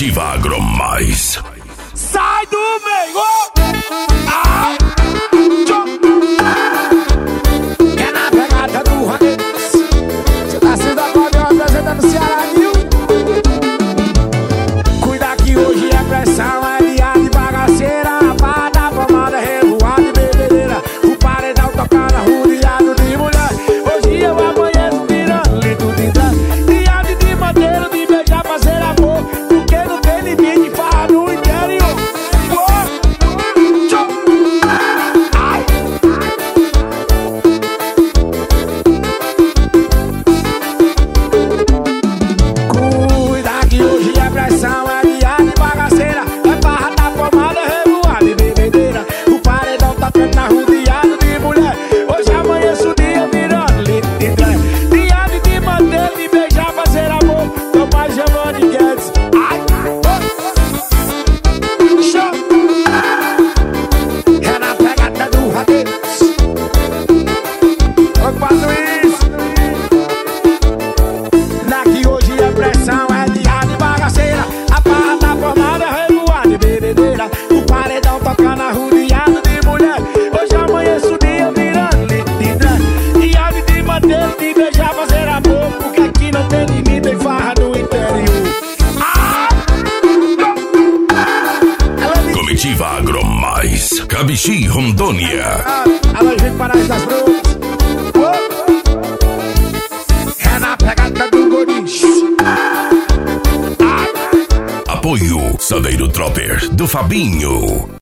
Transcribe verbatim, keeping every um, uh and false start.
Comitiva Agromais. Sai do meio! Ah! É na pegada do Raquetes. Você tá sendo acordado apresentando o Ceará, viu? Cuida que hoje é pressão, é viada e bagaceira. A barra da pomada, revoada e bebedeira. O paredão tocando, rodeado de mulher. Hoje eu amanheço virando litro de trás. Viado de madeira, de beijar pra ser amor. Porque não tem limite, farra no interior. Cuida que hoje é pressão, é viada e bagaceira. É barra da pomada, revoada e bebedeira. O paredão tocando na rodeado de mulher. Hoje amanheço o dia virando litro de trem. Viado de madeira, de beijar pra ser amor. Tô mais chamando de Guedes. Ai, show! É na pegada do Raquetes. Eu faço isso. Na que hoje é pressão, é viada e bagaceira. A barra da pomada, revoada e bebedeira. O paredão tocando arrodeado de mulher. Hoje amanheço o dia virando litro de trem. Viado de madeira, de beijar pra ser amor. Porque aqui não tem limite, tem farra no interior. Ah! Comitiva Agromais. Cabixi, Rondônia. Alô, gente, Paraíso das Frutas. É na pegada do Goris. Apoio Saveiro Tropper do Fabinho.